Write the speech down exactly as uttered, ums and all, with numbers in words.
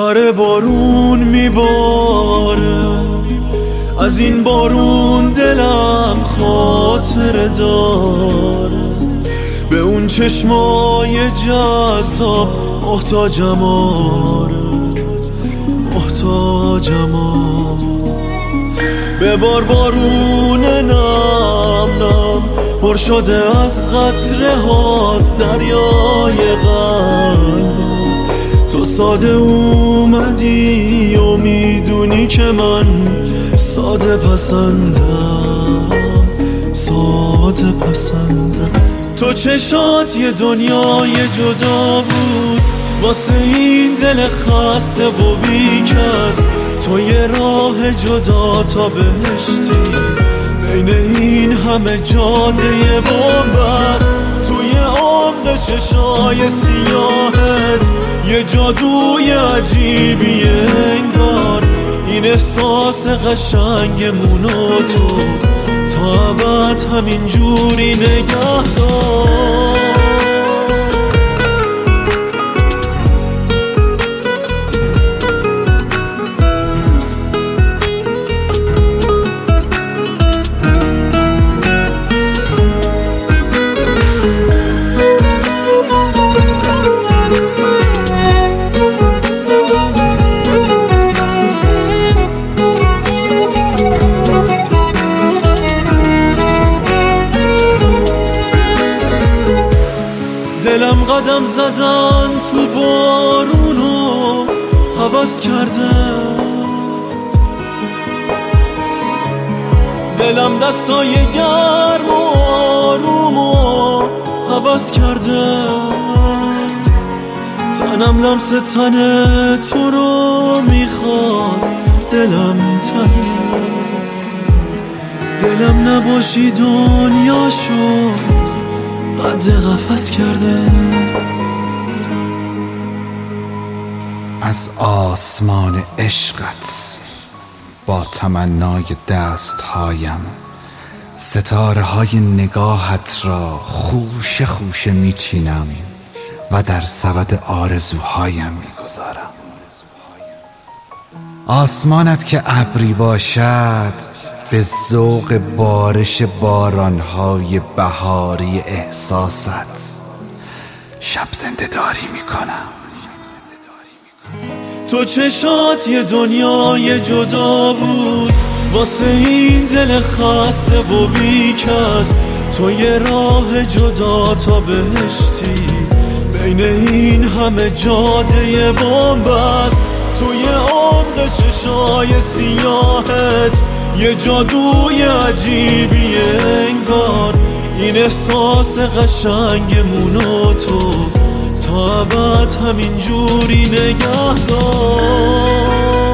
داره بارون میباره، از این بارون دلم خاطره داره. به اون چشمای جذاب محتاجم، آره محتاجم. به بار بارون نم نم پر شده از قطره هات دریای قلبم. تو ساده اومدی و میدونی که من ساده پسندم، ساده پسندم. تو چشات یه دنیای جدا بود واسه این دل خسته و بیکس. تو یه راه جدا تا بهشتی، بین این همه جاده بنبست. توی عمق چشای سیاهت یه جادوی عجیبیه انگار. این احساس قشنگمونو تو تا ابد همین جوری نگه دار. دلم قدم زدن تو بارونو هوس کرده، دلم دستای گرم و آرومو هوس کرده. تنم لمس تن تو رو میخواد، دلم تنگه. دلم نباشی دنیاشو قد قفس کرده. از آسمان عشقت با تمنای دستهایم ستاره های نگاهت را خوشه خوشه میچینم و در سبد آرزوهایم میگذارم. آسمانت که ابری باشد به ذوق بارش بارانهای بهاری احساست شب زنده داری میکنم. تو چشات یه دنیای جدا بود واسه این دل خسته و بیکس. تو یه راه جدا تا بهشتی، بین این همه جاده بنبست. توی عمق چشای سیاهت یه جادوی عجیبیه انگار. این احساس قشنگمونو تو تا ابد همین جوری نگه دار.